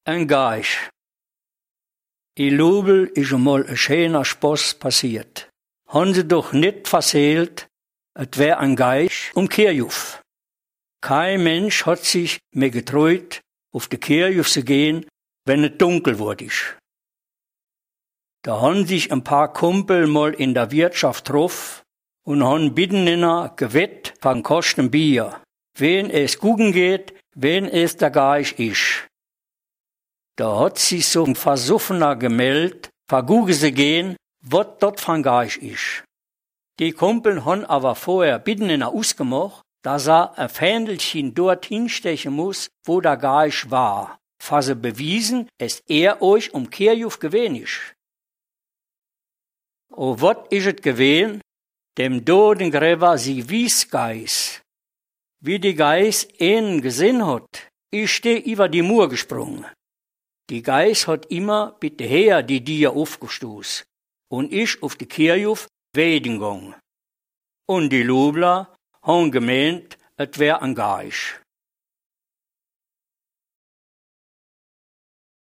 Ein Geich. In Lubel ist einmal ein schöner Spaß passiert. Haben sie doch nicht verzählt, es wär ein Geich Kirchhof. Kein Mensch hat sich mehr getraut, auf die Kirchhof zu gehen, wenn es dunkel wurde. Da haben sich ein paar Kumpel mal in der Wirtschaft getroffen und haben miteinander gewett von Kosten Bier. Wen es gucken geht, wen es der Geich ist. Da hat sich so ein Versuffener gemeldet, vergucken sie gehen, wat dort von Geich ist. Die Kumpel haben aber vorher miteinander ausgemacht, dass ein Fändelchen dort hinstechen muss, wo der Geich war. Für sie bewiesen, es euch Kirchhof gewesen ist. O wat is het gewesen? Dem Dodengräber sie wies Geis. Wie die Geis einen gesehen hat, ist der über die Mur gesprungen. Die Geis hat immer bitte her die Dier aufgestoßen und ist auf die Kirchhof weden gegangen. Und die Lubler haben gemeint, es wär ein Geich.